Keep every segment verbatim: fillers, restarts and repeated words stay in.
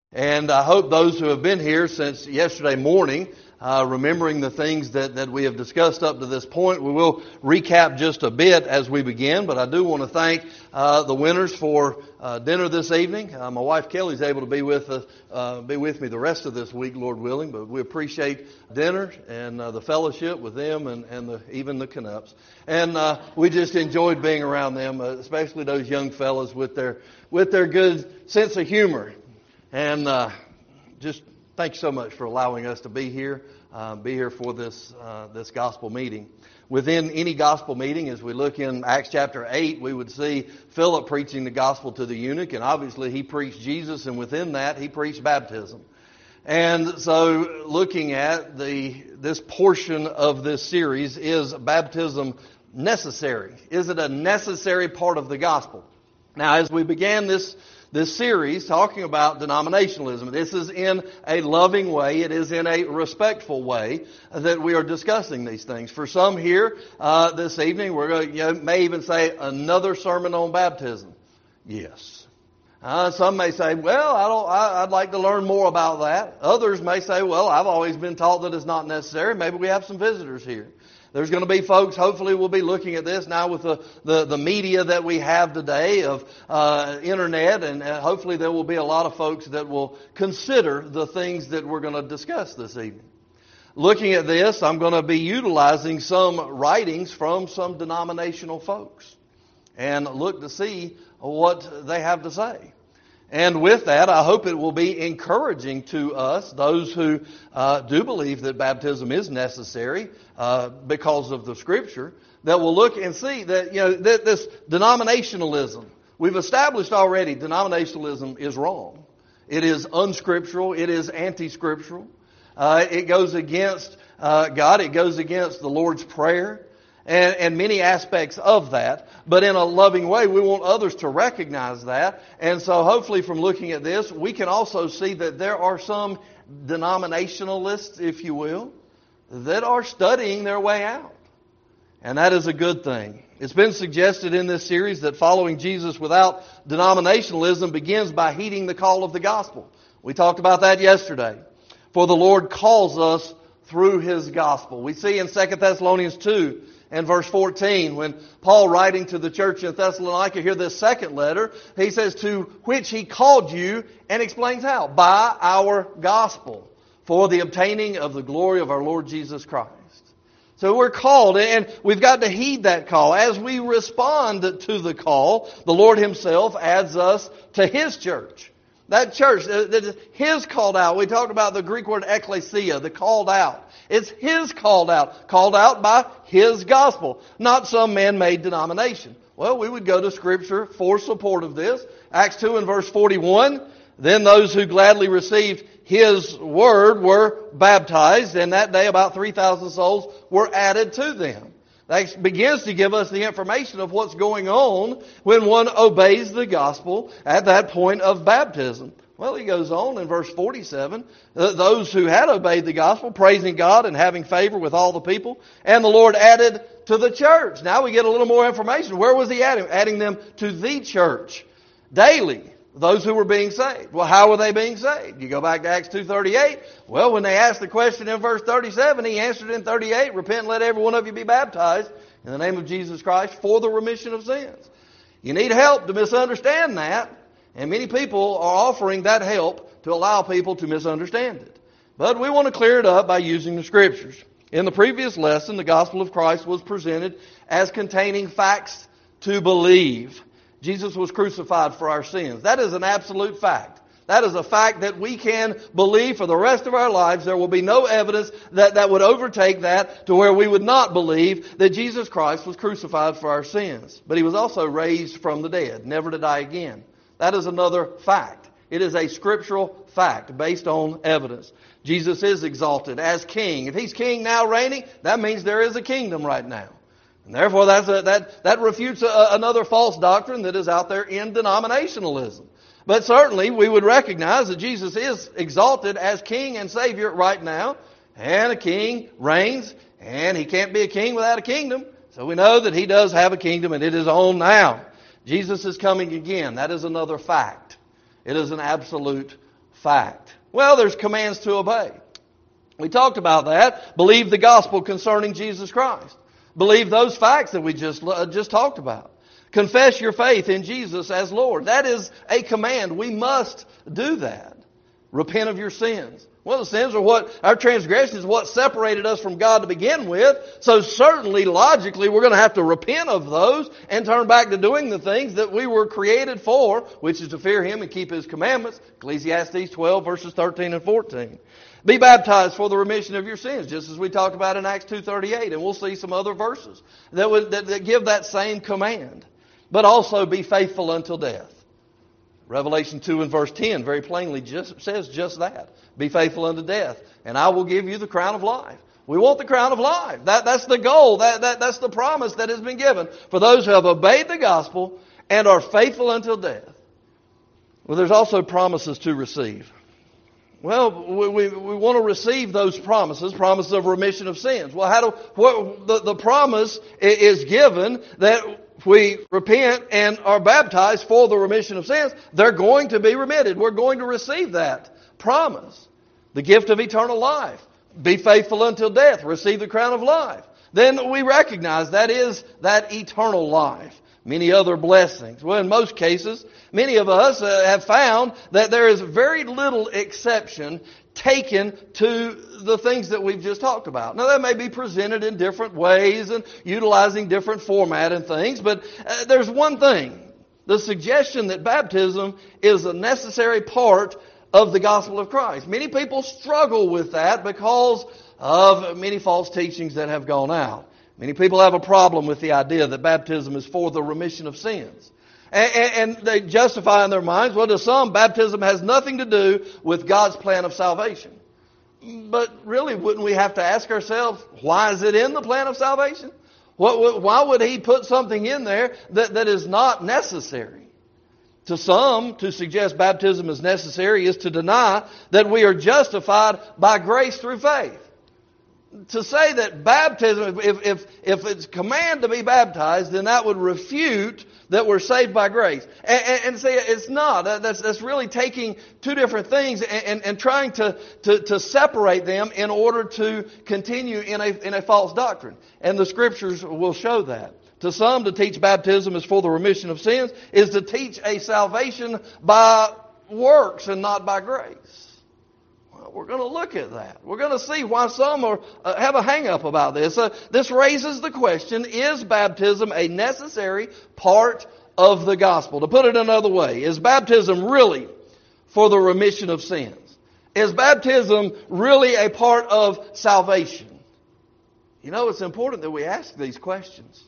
And I hope those who have been here since yesterday morning, uh, remembering the things that, that we have discussed up to this point, we will recap just a bit as we begin. But I do want to thank uh, the winners for uh, dinner this evening. Uh, my wife Kelly's able to be with us, uh, be with me the rest of this week, Lord willing. But we appreciate dinner and uh, the fellowship with them and, and the, even the Canups. And uh, we just enjoyed being around them, uh, especially those young fellas with their with their good sense of humor. And uh, just thank you so much for allowing us to be here, uh, be here for this uh, this gospel meeting. Within any gospel meeting, as we look in Acts chapter eight, we would see Philip preaching the gospel to the eunuch, and obviously he preached Jesus, and within that he preached baptism. And so, looking at the this portion of this series, is baptism necessary? Is it a necessary part of the gospel? Now, as we began this This series talking about denominationalism, this is in a loving way, it is in a respectful way that we are discussing these things. For some here uh, this evening, we're going to, you know, may even say another sermon on baptism. Yes. Uh, some may say, well, I don't, I, I'd like to learn more about that. Others may say, well, I've always been taught that it's not necessary. Maybe we have some visitors here. There's going to be folks, hopefully we'll be looking at this now with the, the, the media that we have today of uh, internet, and uh, hopefully there will be a lot of folks that will consider the things that we're going to discuss this evening. Looking at this, I'm going to be utilizing some writings from some denominational folks and look to see what they have to say. And with that, I hope it will be encouraging to us, those who uh, do believe that baptism is necessary uh, because of the Scripture, that will look and see that, you know, that this denominationalism, we've established already denominationalism is wrong. It is unscriptural. It is anti-scriptural. Uh, it goes against uh, God. It goes against the Lord's Prayer. And, and many aspects of that. But in a loving way, we want others to recognize that. And so hopefully from looking at this, we can also see that there are some denominationalists, if you will, that are studying their way out. And that is a good thing. It's been suggested in this series that following Jesus without denominationalism begins by heeding the call of the gospel. We talked about that yesterday. For the Lord calls us through His gospel. We see in Second Thessalonians two, and verse fourteen, when Paul, writing to the church in Thessalonica, here this second letter, he says, to which he called you, and explains how. By our gospel, for the obtaining of the glory of our Lord Jesus Christ. So we're called, and we've got to heed that call. As we respond to the call, the Lord Himself adds us to His church. That church, His called out. We talked about the Greek word ekklesia, the called out. It's His called out. Called out by His gospel, not some man-made denomination. Well, we would go to Scripture for support of this. Acts two and verse forty-one, then those who gladly received His word were baptized, and that day about three thousand souls were added to them. That begins to give us the information of what's going on when one obeys the gospel at that point of baptism. Well, he goes on in verse forty-seven, those who had obeyed the gospel, praising God and having favor with all the people, and the Lord added to the church. Now we get a little more information. Where was He adding? Adding them to the church daily. Those who were being saved. Well, how were they being saved? You go back to Acts two thirty-eight. Well, when they asked the question in verse thirty-seven, He answered in thirty-eight, repent and let every one of you be baptized in the name of Jesus Christ for the remission of sins. You need help to misunderstand that. And many people are offering that help to allow people to misunderstand it. But we want to clear it up by using the Scriptures. In the previous lesson, the gospel of Christ was presented as containing facts to believe. Jesus was crucified for our sins. That is an absolute fact. That is a fact that we can believe for the rest of our lives. There will be no evidence that, that would overtake that to where we would not believe that Jesus Christ was crucified for our sins. But He was also raised from the dead, never to die again. That is another fact. It is a scriptural fact based on evidence. Jesus is exalted as King. If He's King now reigning, that means there is a kingdom right now. And therefore, that's a, that, that refutes a, another false doctrine that is out there in denominationalism. But certainly, we would recognize that Jesus is exalted as King and Savior right now. And a king reigns, and He can't be a king without a kingdom. So we know that He does have a kingdom, and it is on now. Jesus is coming again. That is another fact. It is an absolute fact? Well, there's commands to obey. We talked about that. Believe the gospel concerning Jesus Christ. Believe those facts that we just, uh, just talked about. Confess your faith in Jesus as Lord. That is a command. We must do that. Repent of your sins. Well, the sins are what, our transgressions is what separated us from God to begin with. So certainly, logically, we're going to have to repent of those and turn back to doing the things that we were created for, which is to fear Him and keep His commandments. Ecclesiastes twelve, verses thirteen and fourteen. Be baptized for the remission of your sins, just as we talked about in Acts two thirty-eight. And we'll see some other verses that, would, that, that give that same command. But also be faithful until death. Revelation two and verse ten very plainly just says just that. Be faithful unto death, and I will give you the crown of life. We want the crown of life. That, that's the goal. That, that, that's the promise that has been given for those who have obeyed the gospel and are faithful until death. Well, there's also promises to receive. Well, we, we, we want to receive those promises, promises of remission of sins. Well, how do what, the, the promise is given that if we repent and are baptized for the remission of sins, they're going to be remitted. We're going to receive that promise. The gift of eternal life. Be faithful until death. Receive the crown of life. Then we recognize that is that eternal life. Many other blessings. Well, in most cases, many of us uh, have found that there is very little exception taken to the things that we've just talked about. Now, that may be presented in different ways and utilizing different format and things, but uh, there's one thing. The suggestion that baptism is a necessary part of the gospel of Christ. Many people struggle with that because of many false teachings that have gone out. Many people have a problem with the idea that baptism is for the remission of sins. And, and, and they justify in their minds, well, to some, baptism has nothing to do with God's plan of salvation. But really, wouldn't we have to ask ourselves, why is it in the plan of salvation? What, why would He put something in there that, that is not necessary? To some, to suggest baptism is necessary is to deny that we are justified by grace through faith. To say that baptism, if, if, if it's command to be baptized, then that would refute that we're saved by grace. And, and, and say it's not. That's, that's really taking two different things and, and, and trying to, to, to separate them in order to continue in a, in a false doctrine. And the Scriptures will show that. To some, to teach baptism is for the remission of sins is to teach a salvation by works and not by grace. Well, we're going to look at that. We're going to see why some are, uh, have a hang-up about this. Uh, this raises the question, is baptism a necessary part of the gospel? To put it another way, is baptism really for the remission of sins? Is baptism really a part of salvation? You know, it's important that we ask these questions.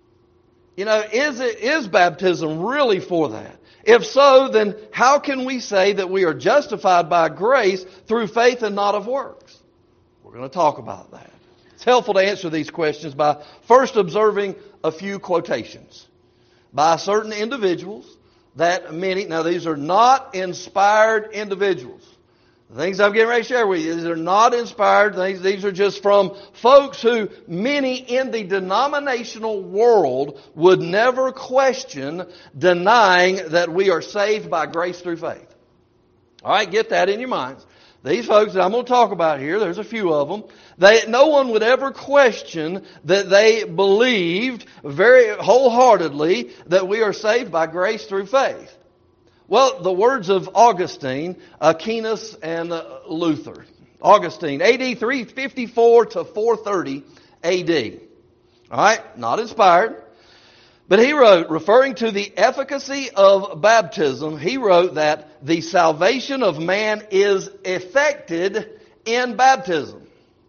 You know, is it, is baptism really for that? If so, then how can we say that we are justified by grace through faith and not of works? We're going to talk about that. It's helpful to answer these questions by first observing a few quotations by certain individuals that many, now these are not inspired individuals. The things I'm getting ready to share with you, these are not inspired things. These are just from folks who many in the denominational world would never question denying that we are saved by grace through faith. All right, get that in your minds. These folks that I'm going to talk about here, there's a few of them, they, no one would ever question that they believed very wholeheartedly that we are saved by grace through faith. Well, the words of Augustine, Aquinas, and uh, Luther. Augustine, A D three fifty-four to four thirty A D. All right, not inspired. But he wrote, referring to the efficacy of baptism, he wrote that the salvation of man is effected in baptism.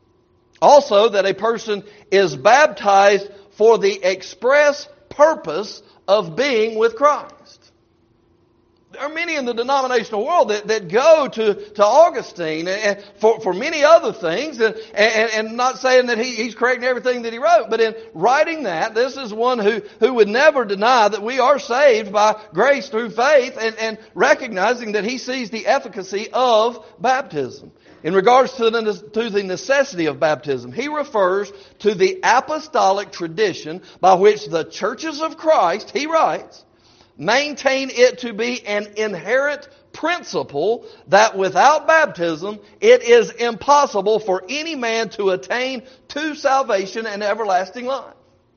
Also, that a person is baptized for the express purpose of being with Christ. There are many in the denominational world that, that go to, to Augustine and for, for many other things, and, and, and not saying that he, he's correct in everything that he wrote, but in writing that, this is one who, who would never deny that we are saved by grace through faith, and, and recognizing that he sees the efficacy of baptism. In regards to the, to the necessity of baptism, he refers to the apostolic tradition by which the churches of Christ, he writes, maintain it to be an inherent principle that without baptism, it is impossible for any man to attain to salvation and everlasting life.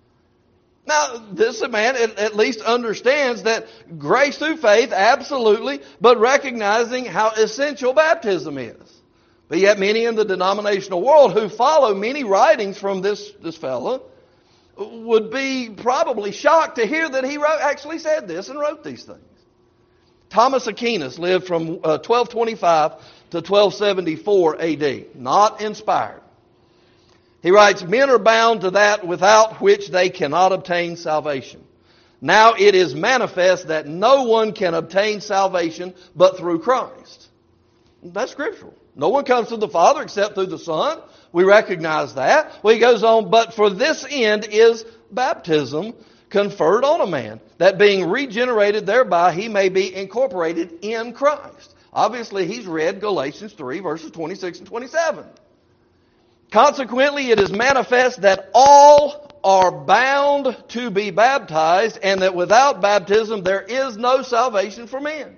Now, this man at, at least understands that grace through faith, absolutely, but recognizing how essential baptism is. But yet many in the denominational world who follow many writings from this, this fellow would be probably shocked to hear that he wrote, actually said this and wrote these things. Thomas Aquinas lived from uh, twelve twenty-five to twelve seventy-four A D, not inspired. He writes, men are bound to that without which they cannot obtain salvation. Now it is manifest that no one can obtain salvation but through Christ. That's scriptural. No one comes to the Father except through the Son. We recognize that. Well, he goes on, but for this end is baptism conferred on a man, that being regenerated thereby he may be incorporated in Christ. Obviously, he's read Galatians three, verses twenty-six and twenty-seven. Consequently, it is manifest that all are bound to be baptized, and that without baptism there is no salvation for men.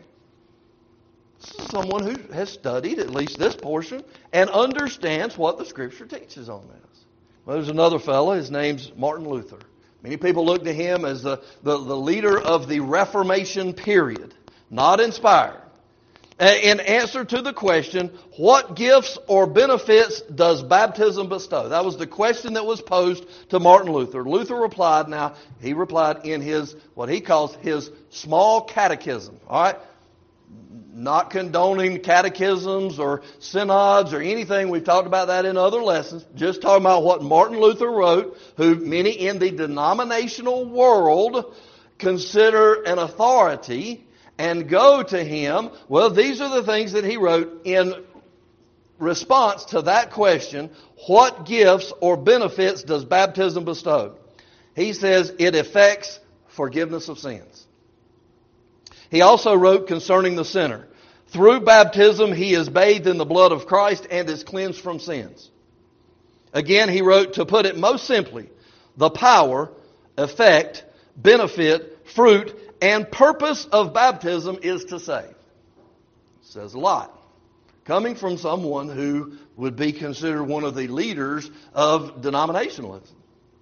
Someone who has studied at least this portion and understands what the Scripture teaches on this. Well, there's another fellow, his name's Martin Luther. Many people look to him as the, the, the leader of the Reformation period, not inspired. In answer to the question, what gifts or benefits does baptism bestow? That was the question that was posed to Martin Luther. Luther replied, now, he replied in his, what he calls his small catechism. All right? Not condoning catechisms or synods or anything. We've talked about that in other lessons. Just talking about what Martin Luther wrote, who many in the denominational world consider an authority and go to him. Well, these are the things that he wrote in response to that question, what gifts or benefits does baptism bestow? He says it effects forgiveness of sins. He also wrote concerning the sinner, through baptism he is bathed in the blood of Christ and is cleansed from sins. Again, he wrote, to put it most simply, the power, effect, benefit, fruit, and purpose of baptism is to save. Says a lot. Coming from someone who would be considered one of the leaders of denominationalism.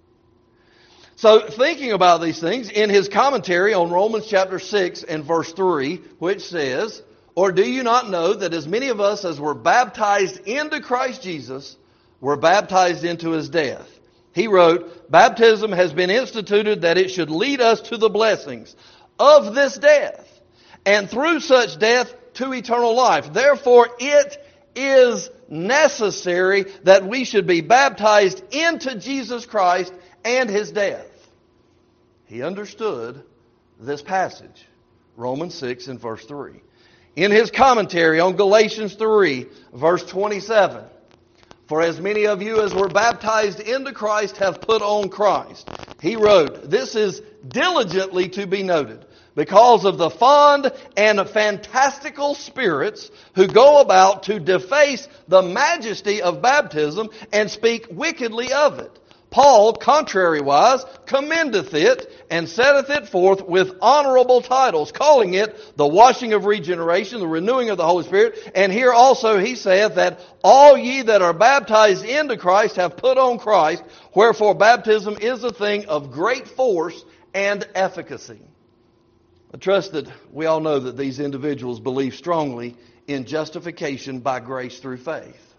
So thinking about these things, in his commentary on Romans chapter six and verse three, which says, or do you not know that as many of us as were baptized into Christ Jesus were baptized into his death? He wrote, baptism has been instituted that it should lead us to the blessings of this death, and through such death to eternal life. Therefore it is necessary that we should be baptized into Jesus Christ and his death. He understood this passage, Romans six and verse three. In his commentary on Galatians three, verse twenty-seven, for as many of you as were baptized into Christ have put on Christ. He wrote, this is diligently to be noted, because of the fond and fantastical spirits who go about to deface the majesty of baptism and speak wickedly of it. Paul, contrariwise, commendeth it and setteth it forth with honorable titles, calling it the washing of regeneration, the renewing of the Holy Spirit. And here also he saith that all ye that are baptized into Christ have put on Christ, wherefore baptism is a thing of great force and efficacy. I trust that we all know that these individuals believe strongly in justification by grace through faith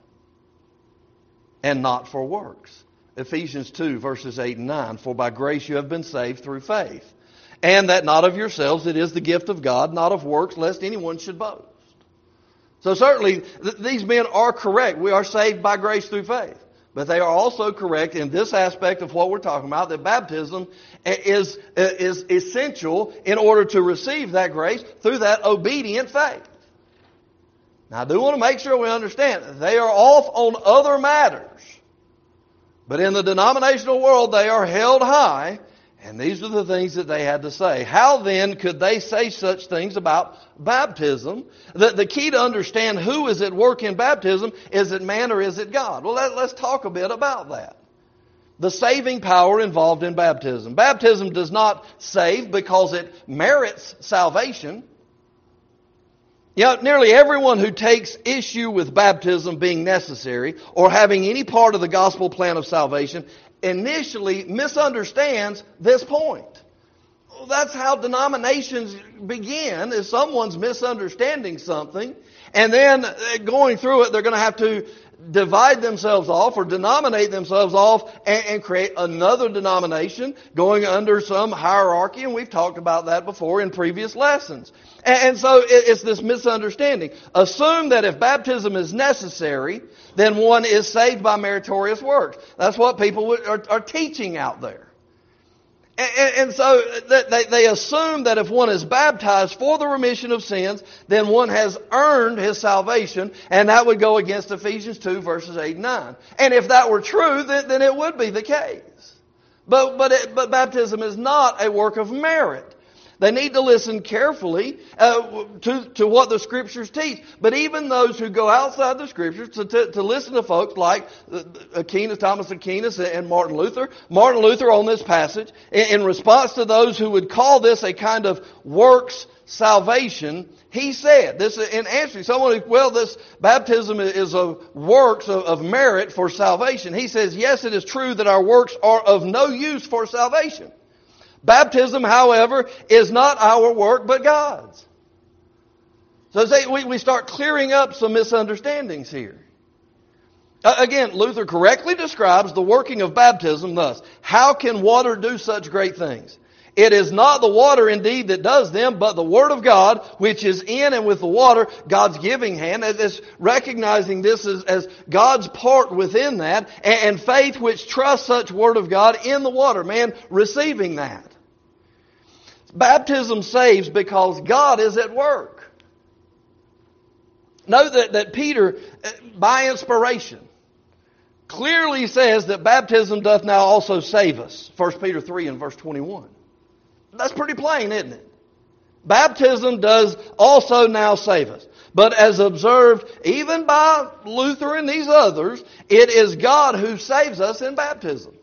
and not for works. Ephesians two, verses eight and nine, for by grace you have been saved through faith, and that not of yourselves, it is the gift of God, not of works, lest anyone should boast. So certainly, th- these men are correct. We are saved by grace through faith. But they are also correct in this aspect of what we're talking about, that baptism is, is essential in order to receive that grace through that obedient faith. Now, I do want to make sure we understand, they are off on other matters. But in the denominational world, they are held high, and these are the things that they had to say. How then could they say such things about baptism? The, the key to understand who is at work in baptism, is it man or is it God? Well, let, let's talk a bit about that. The saving power involved in baptism. Baptism does not save because it merits salvation. You know, nearly everyone who takes issue with baptism being necessary or having any part of the gospel plan of salvation initially misunderstands this point. Well, that's how denominations begin, is someone's misunderstanding something, and then going through it, they're going to have to divide themselves off or denominate themselves off and, and create another denomination going under some hierarchy, and we've talked about that before in previous lessons. And, and so it, it's this misunderstanding. Assume that if baptism is necessary, then one is saved by meritorious works. That's what people are, are teaching out there. And, and so they, they assume that if one is baptized for the remission of sins, then one has earned his salvation, and that would go against Ephesians two, verses eight and nine. And if that were true, then, then it would be the case. But, but, it, but baptism is not a work of merit. They need to listen carefully uh, to, to what the Scriptures teach. But even those who go outside the Scriptures to, to, to listen to folks like Aquinas, Thomas Aquinas and Martin Luther, Martin Luther on this passage, in, in response to those who would call this a kind of works salvation, he said, this in answering someone who, well, this baptism is a works of, of merit for salvation. He says, yes, it is true that our works are of no use for salvation. Baptism, however, is not our work, but God's. So say we, we start clearing up some misunderstandings here. Uh, again, Luther correctly describes the working of baptism thus. How can water do such great things? It is not the water indeed that does them, but the Word of God, which is in and with the water, God's giving hand. It's recognizing this as, as God's part within that, and, and faith which trusts such Word of God in the water. Man, receiving that. Baptism saves because God is at work. Note that, that Peter, by inspiration, clearly says that baptism doth now also save us. First Peter three and verse twenty-one. That's pretty plain, isn't it? Baptism does also now save us. But as observed even by Luther and these others, it is God who saves us in baptism.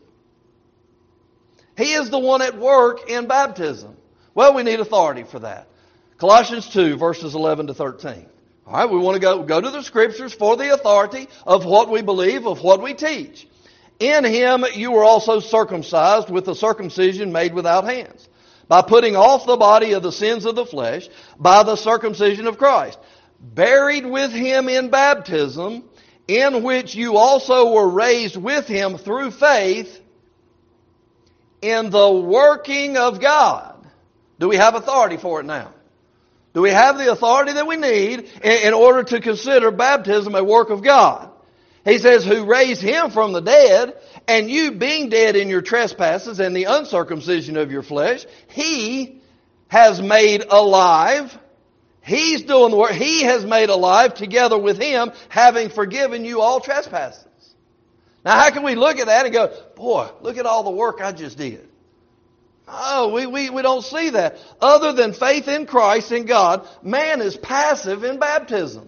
He is the one at work in baptism. Well, we need authority for that. Colossians two, verses eleven to thirteen. All right, we want to go, go to the Scriptures for the authority of what we believe, of what we teach. In Him you were also circumcised with the circumcision made without hands, by putting off the body of the sins of the flesh, by the circumcision of Christ, buried with Him in baptism, in which you also were raised with Him through faith in the working of God. Do we have authority for it now? Do we have the authority that we need in, in order to consider baptism a work of God? He says, who raised Him from the dead, and you being dead in your trespasses and the uncircumcision of your flesh, He has made alive. He's doing the work. He has made alive together with Him, having forgiven you all trespasses. Now how can we look at that and go, boy, look at all the work I just did? Oh, we, we, we don't see that. Other than faith in Christ and God, man is passive in baptism.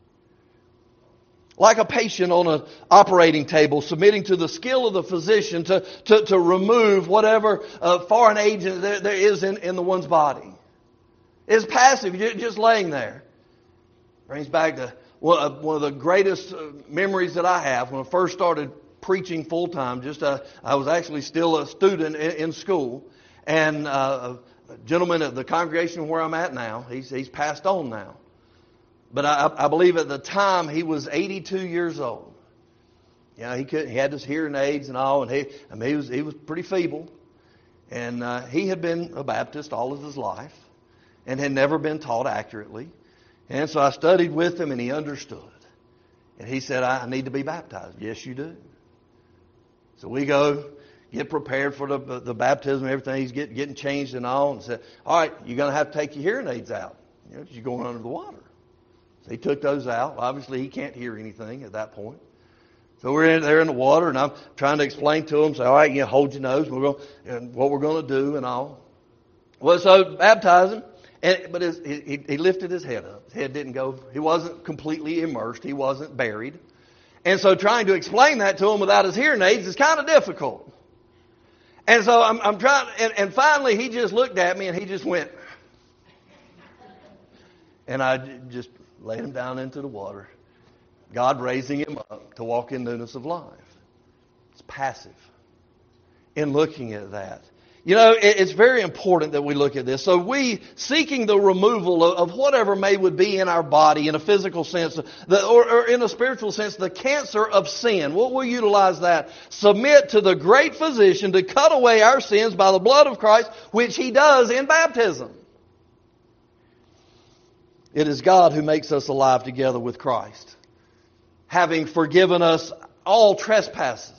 Like a patient on an operating table, submitting to the skill of the physician to, to, to remove whatever uh, foreign agent there, there is in, in the one's body. It's passive, you're just laying there. Brings back to one of the greatest memories that I have when I first started preaching full time. Just uh, I was actually still a student in, in school. And uh, a gentleman at the congregation where I'm at now, he's, he's passed on now. But I, I believe at the time he was eighty-two years old. You know, he could he had his hearing aids and all, and he I mean he was he was pretty feeble. And uh, he had been a Baptist all of his life, and had never been taught accurately. And so I studied with him, and he understood. And he said, "I need to be baptized." Yes, you do. So we go. Get prepared for the the baptism and everything. He's get, getting changed and all. And said, all right, you're going to have to take your hearing aids out. You know, 'cause you're going under the water. So he took those out. Obviously, he can't hear anything at that point. So we're in there in the water, and I'm trying to explain to him. Say, all right, you know, hold your nose. We're going, and what we're going to do and all. Well, so baptize him. And, but his, he, he lifted his head up. His head didn't go. He wasn't completely immersed. He wasn't buried. And so trying to explain that to him without his hearing aids is kind of difficult. And so I'm, I'm trying, and, and finally he just looked at me and he just went. And I just laid him down into the water. God raising him up to walk in newness of life. It's passive in looking at that. You know, it's very important that we look at this. So we, seeking the removal of whatever may would be in our body in a physical sense, or in a spiritual sense, the cancer of sin. We'll, we'll utilize that. Submit to the great physician to cut away our sins by the blood of Christ, which He does in baptism. It is God who makes us alive together with Christ, having forgiven us all trespasses.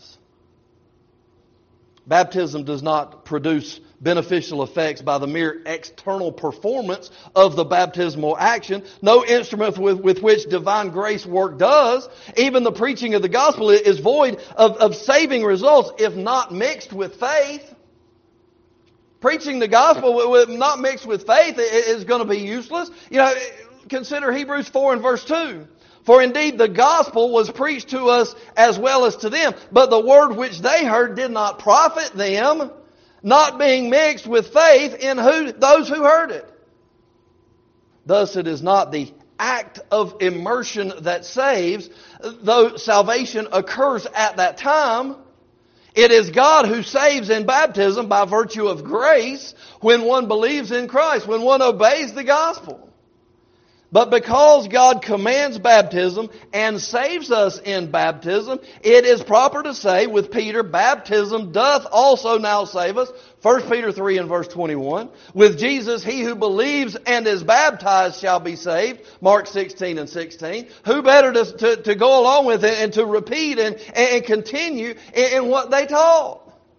Baptism does not produce beneficial effects by the mere external performance of the baptismal action. No instrument with, with which divine grace work does. Even the preaching of the gospel is void of, of saving results if not mixed with faith. Preaching the gospel not mixed with faith is going to be useless. You know, consider Hebrews four and verse two. For indeed the gospel was preached to us as well as to them, but the word which they heard did not profit them, not being mixed with faith in who, those who heard it. Thus it is not the act of immersion that saves, though salvation occurs at that time. It is God who saves in baptism by virtue of grace when one believes in Christ, when one obeys the gospel. But because God commands baptism and saves us in baptism, it is proper to say with Peter, baptism doth also now save us. First Peter three and verse twenty-one. With Jesus, he who believes and is baptized shall be saved. Mark sixteen and sixteen. Who better to, to, to go along with it and to repeat and, and continue in, in what they taught?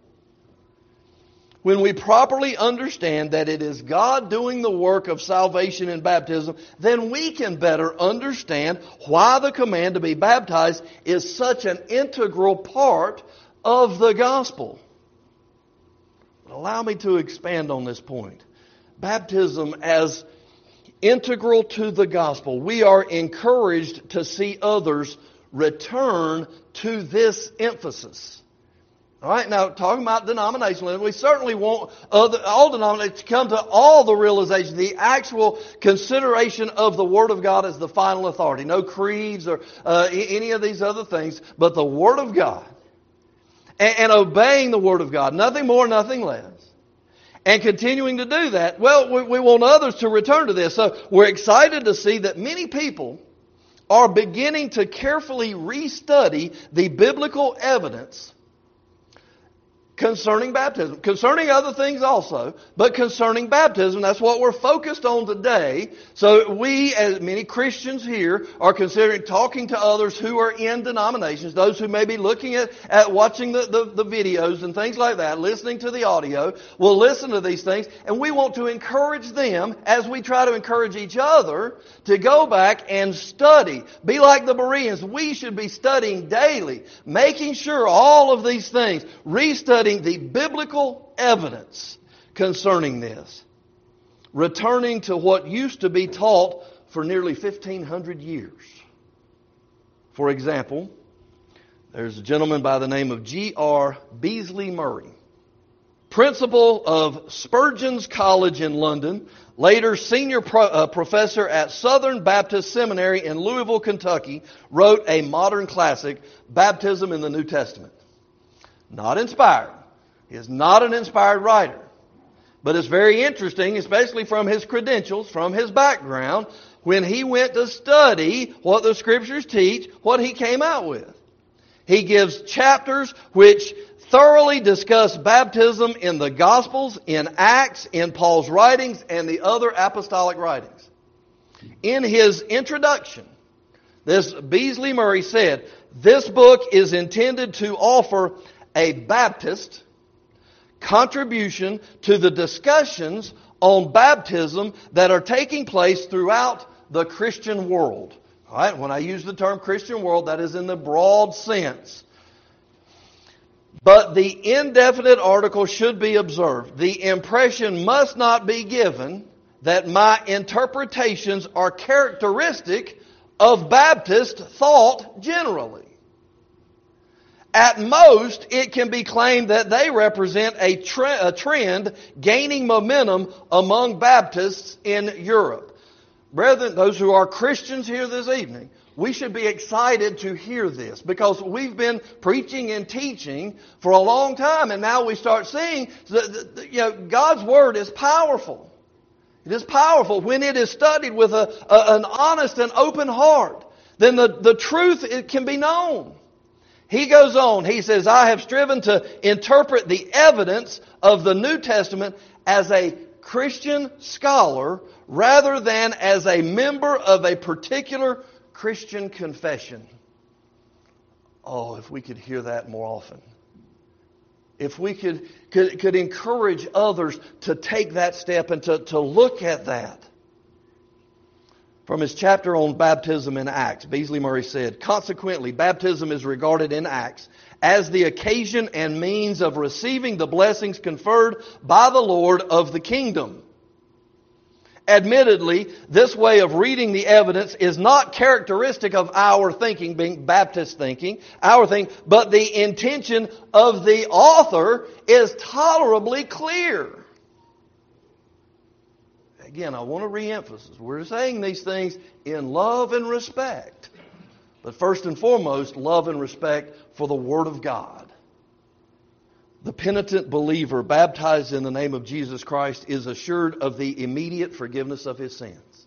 When we properly understand that it is God doing the work of salvation in baptism, then we can better understand why the command to be baptized is such an integral part of the gospel. Allow me to expand on this point. Baptism as integral to the gospel. We are encouraged to see others return to this emphasis. All right, now talking about denominationalism, we certainly want other, all denominations to come to all the realization, the actual consideration of the Word of God as the final authority. No creeds or uh, any of these other things, but the Word of God. And, and obeying the Word of God, nothing more, nothing less. And continuing to do that, well, we, we want others to return to this. So we're excited to see that many people are beginning to carefully restudy the biblical evidence concerning baptism. Concerning other things also, but concerning baptism, that's what we're focused on today. So we, as many Christians here, are considering talking to others who are in denominations, those who may be looking at, at watching the, the, the videos and things like that, listening to the audio, will listen to these things, and we want to encourage them, as we try to encourage each other, to go back and study. Be like the Bereans. We should be studying daily, making sure all of these things, restudying the biblical evidence concerning this. Returning to what used to be taught for nearly fifteen hundred years. For example, there's a gentleman by the name of G R Beasley Murray, principal of Spurgeon's College in London, later senior pro, uh, professor at Southern Baptist Seminary in Louisville, Kentucky, wrote a modern classic, Baptism in the New Testament. Not inspired. He is not an inspired writer. But it's very interesting, especially from his credentials, from his background, when he went to study what the Scriptures teach, what he came out with. He gives chapters which thoroughly discuss baptism in the Gospels, in Acts, in Paul's writings, and the other apostolic writings. In his introduction, this Beasley Murray said, "This book is intended to offer a Baptist contribution to the discussions on baptism that are taking place throughout the Christian world." All right, when I use the term Christian world, that is in the broad sense. But the indefinite article should be observed. The impression must not be given that my interpretations are characteristic of Baptist thought generally. At most, it can be claimed that they represent a, tre- a trend gaining momentum among Baptists in Europe. Brethren, those who are Christians here this evening, we should be excited to hear this because we've been preaching and teaching for a long time, and now we start seeing that, you know, God's Word is powerful. It is powerful when it is studied with a, a, an honest and open heart. Then the, the truth it can be known. He goes on, he says, I have striven to interpret the evidence of the New Testament as a Christian scholar rather than as a member of a particular Christian confession. Oh, if we could hear that more often. If we could, could, could encourage others to take that step and to, to look at that. From his chapter on baptism in Acts, Beasley Murray said, consequently, baptism is regarded in Acts as the occasion and means of receiving the blessings conferred by the Lord of the kingdom. Admittedly, this way of reading the evidence is not characteristic of our thinking, being Baptist thinking, our thinking, but the intention of the author is tolerably clear. Again, I want to re-emphasize, we're saying these things in love and respect. But first and foremost, love and respect for the Word of God. The penitent believer baptized in the name of Jesus Christ is assured of the immediate forgiveness of his sins.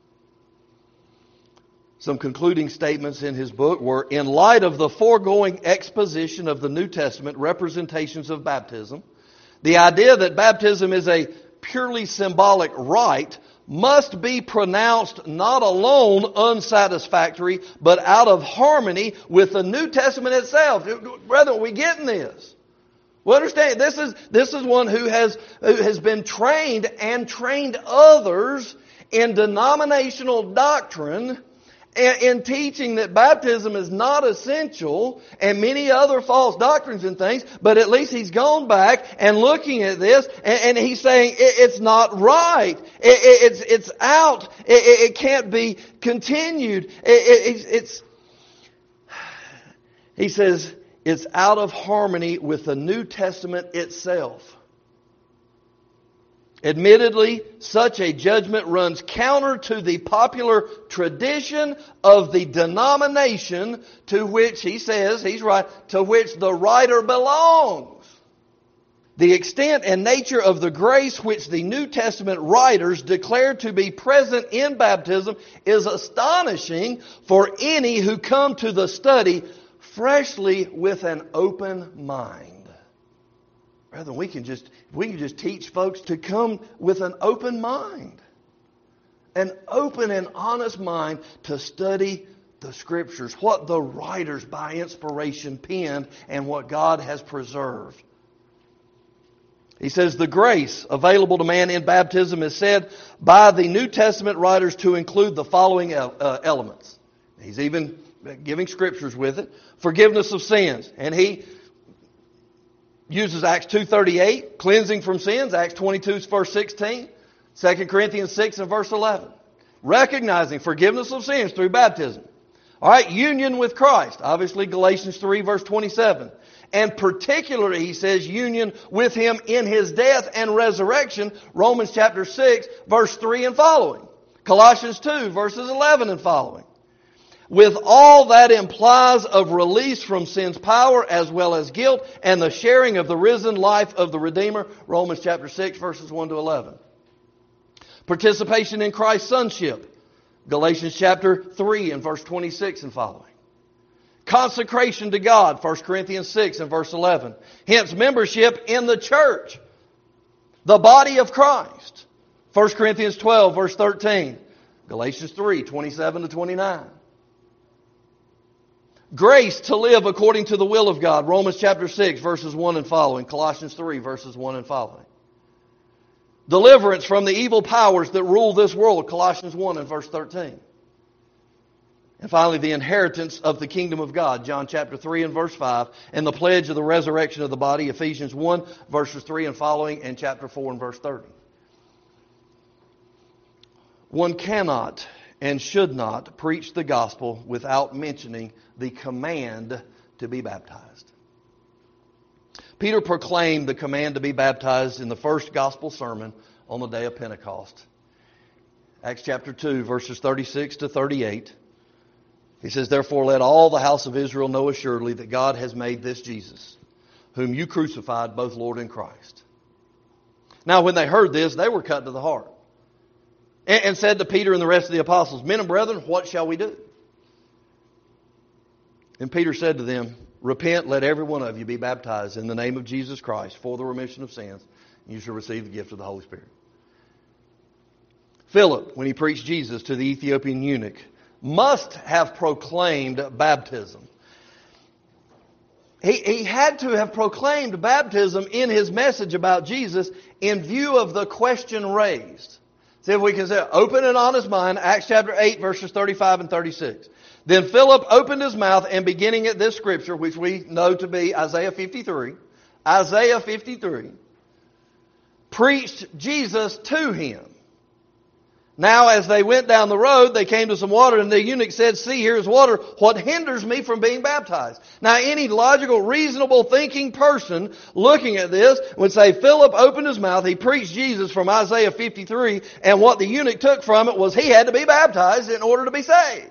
Some concluding statements in his book were, in light of the foregoing exposition of the New Testament representations of baptism, the idea that baptism is a purely symbolic rite must be pronounced not alone unsatisfactory, but out of harmony with the New Testament itself. Brethren, are we getting this? We understand this is this is one who has who has been trained and trained others in denominational doctrine and in teaching that baptism is not essential and many other false doctrines and things, but at least he's gone back and looking at this and, and he's saying it, it's not right. It, it, it's it's out. It, it can't be continued. It, it, it's he says it's out of harmony with the New Testament itself. Admittedly, such a judgment runs counter to the popular tradition of the denomination to which, he says, he's right, to which the writer belongs. The extent and nature of the grace which the New Testament writers declare to be present in baptism is astonishing for any who come to the study freshly with an open mind. Rather, we can just we can just teach folks to come with an open mind. An open and honest mind to study the Scriptures, what the writers by inspiration penned and what God has preserved. He says the grace available to man in baptism is said by the New Testament writers to include the following uh, elements. He's even giving scriptures with it. Forgiveness of sins. And he uses Acts two thirty-eight, cleansing from sins, Acts twenty-two, verse sixteen, Second Corinthians six and verse eleven. Recognizing forgiveness of sins through baptism. All right, union with Christ. Obviously, Galatians three, verse twenty-seven. And particularly, he says, union with Him in His death and resurrection, Romans chapter six, verse three and following. Colossians two, verses eleven and following. With all that implies of release from sin's power as well as guilt and the sharing of the risen life of the Redeemer, Romans chapter six, verses one to eleven. Participation in Christ's sonship, Galatians chapter three and verse twenty-six and following. Consecration to God, First Corinthians six and verse eleven. Hence membership in the church, the body of Christ, First Corinthians twelve, verse thirteen. Galatians three, twenty-seven to twenty-nine. Grace to live according to the will of God. Romans chapter six, verses one and following. Colossians three, verses one and following. Deliverance from the evil powers that rule this world. Colossians one and verse thirteen. And finally, the inheritance of the kingdom of God. John chapter three and verse five. And the pledge of the resurrection of the body. Ephesians one, verses three and following. And chapter four and verse thirty. One cannot and should not preach the gospel without mentioning the command to be baptized. Peter proclaimed the command to be baptized in the first gospel sermon on the day of Pentecost. Acts chapter two, verses thirty-six to thirty-eight. He says, "Therefore let all the house of Israel know assuredly that God has made this Jesus, whom you crucified, both Lord and Christ." Now when they heard this, they were cut to the heart, and, and said to Peter and the rest of the apostles, "Men and brethren, what shall we do?" And Peter said to them, "Repent, let every one of you be baptized in the name of Jesus Christ for the remission of sins, and you shall receive the gift of the Holy Spirit." Philip, when he preached Jesus to the Ethiopian eunuch, must have proclaimed baptism. He, he had to have proclaimed baptism in his message about Jesus in view of the question raised. See if we can say, open and honest mind, Acts chapter eight, verses thirty-five and thirty-six. "Then Philip opened his mouth, and beginning at this scripture, which we know to be Isaiah fifty-three, Isaiah fifty-three, preached Jesus to him. Now as they went down the road, they came to some water, and the eunuch said, 'See, here is water. What hinders me from being baptized?' Now any logical, reasonable thinking person looking at this would say, Philip opened his mouth, he preached Jesus from Isaiah fifty-three, and what the eunuch took from it was he had to be baptized in order to be saved.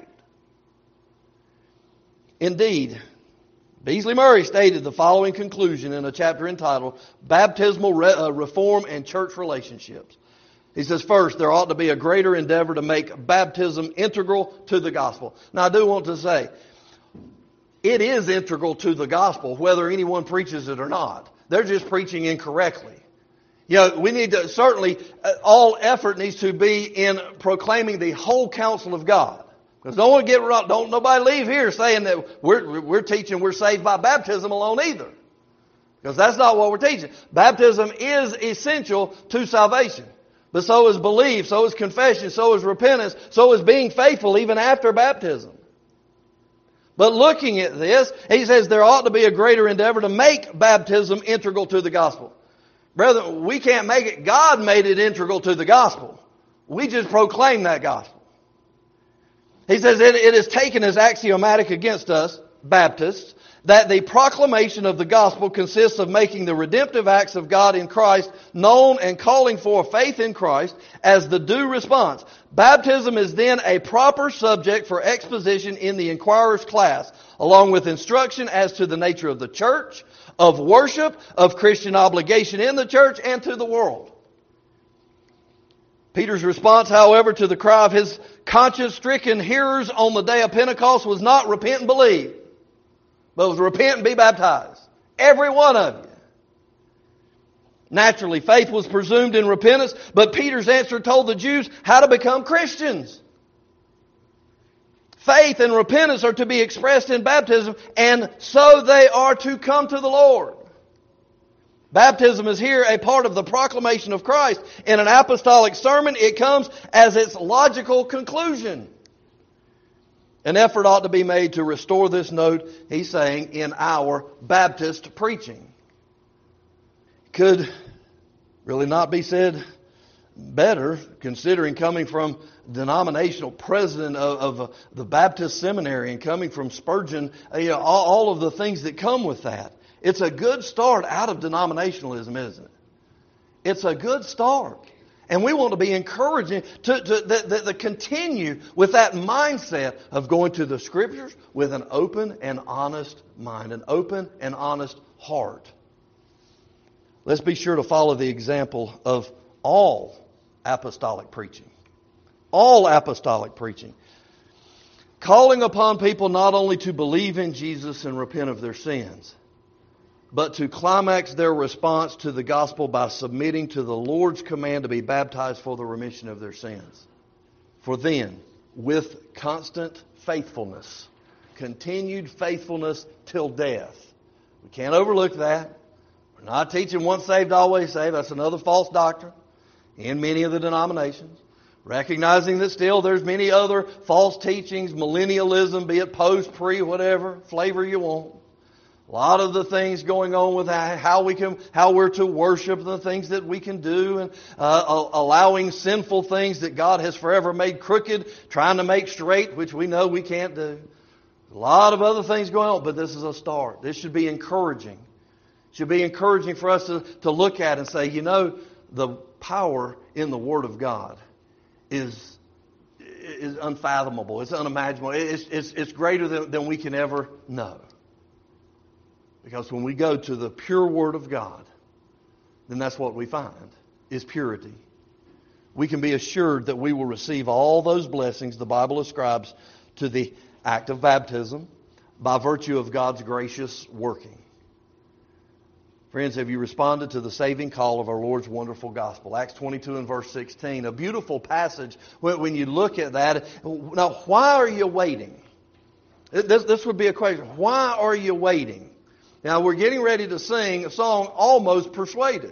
Indeed, Beasley Murray stated the following conclusion in a chapter entitled Baptismal Re- uh, Reform and Church Relationships. He says, first, there ought to be a greater endeavor to make baptism integral to the gospel. Now, I do want to say, it is integral to the gospel, whether anyone preaches it or not. They're just preaching incorrectly. You know, we need to, certainly, uh, all effort needs to be in proclaiming the whole counsel of God. Because don't want to get wrong, don't nobody leave here saying that we're, we're teaching we're saved by baptism alone either. Because that's not what we're teaching. Baptism is essential to salvation. But so is belief, so is confession, so is repentance, so is being faithful even after baptism. But looking at this, he says there ought to be a greater endeavor to make baptism integral to the gospel. Brethren, we can't make it. God made it integral to the gospel. We just proclaim that gospel. He says it, it is taken as axiomatic against us, Baptists, that the proclamation of the gospel consists of making the redemptive acts of God in Christ known and calling for faith in Christ as the due response. Baptism is then a proper subject for exposition in the inquirer's class, along with instruction as to the nature of the church, of worship, of Christian obligation in the church, and to the world. Peter's response, however, to the cry of his conscience-stricken hearers on the day of Pentecost was not repent and believe, but was repent and be baptized. Every one of you. Naturally, faith was presumed in repentance, but Peter's answer told the Jews how to become Christians. Faith and repentance are to be expressed in baptism, and so they are to come to the Lord. Baptism is here a part of the proclamation of Christ. In an apostolic sermon, it comes as its logical conclusion. An effort ought to be made to restore this note, he's saying, in our Baptist preaching. Could really not be said better, considering coming from denominational president of, of the Baptist seminary and coming from Spurgeon, you know, all, all of the things that come with that. It's a good start out of denominationalism, isn't it? It's a good start. And we want to be encouraging to, to, to, to, to continue with that mindset of going to the Scriptures with an open and honest mind, an open and honest heart. Let's be sure to follow the example of all apostolic preaching. All apostolic preaching. Calling upon people not only to believe in Jesus and repent of their sins, but to climax their response to the gospel by submitting to the Lord's command to be baptized for the remission of their sins. For then, with constant faithfulness, continued faithfulness till death. We can't overlook that. We're not teaching once saved, always saved. That's another false doctrine in many of the denominations. Recognizing that still there's many other false teachings, millennialism, be it post, pre, whatever flavor you want. A lot of the things going on with how we can, how we're to worship, the things that we can do, and uh, allowing sinful things that God has forever made crooked, trying to make straight, which we know we can't do. A lot of other things going on, but this is a start. This should be encouraging. It should be encouraging for us to, to look at and say, you know, the power in the Word of God is is unfathomable. It's unimaginable. It's, it's, it's greater than, than we can ever know. Because when we go to the pure Word of God, then that's what we find, is purity. We can be assured that we will receive all those blessings the Bible ascribes to the act of baptism by virtue of God's gracious working. Friends, have you responded to the saving call of our Lord's wonderful gospel? Acts twenty-two and verse sixteen, a beautiful passage when you look at that. Now, why are you waiting? This, this would be a question. Why are you waiting? Now, we're getting ready to sing a song, Almost Persuaded.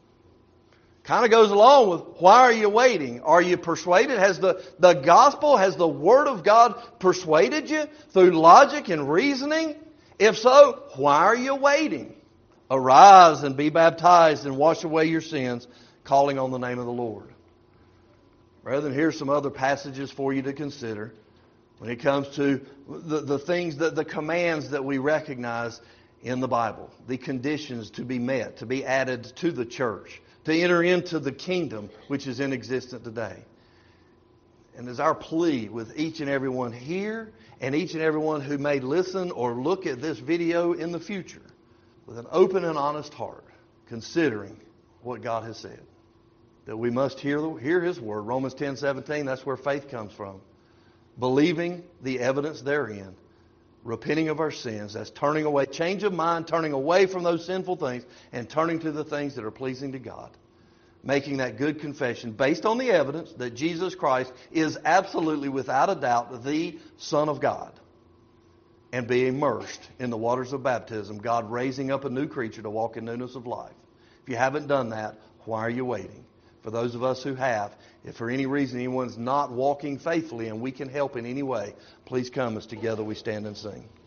Kind of goes along with, why are you waiting? Are you persuaded? Has the, the gospel, has the Word of God persuaded you through logic and reasoning? If so, why are you waiting? Arise and be baptized and wash away your sins, calling on the name of the Lord. Brethren, here's some other passages for you to consider when it comes to the, the things, that the commands that we recognize in the Bible. The conditions to be met, to be added to the church, to enter into the kingdom which is in existence today. And as our plea with each and every one here and each and every one who may listen or look at this video in the future with an open and honest heart, considering what God has said. That we must hear, hear His Word. Romans ten seventeen, that's where faith comes from. Believing the evidence therein. Repenting of our sins. That's turning away, change of mind, turning away from those sinful things and turning to the things that are pleasing to God. Making that good confession based on the evidence that Jesus Christ is absolutely, without a doubt, the Son of God. And be immersed in the waters of baptism, God raising up a new creature to walk in newness of life. If you haven't done that, why are you waiting? For those of us who have, if for any reason anyone's not walking faithfully and we can help in any way, please come as together we stand and sing.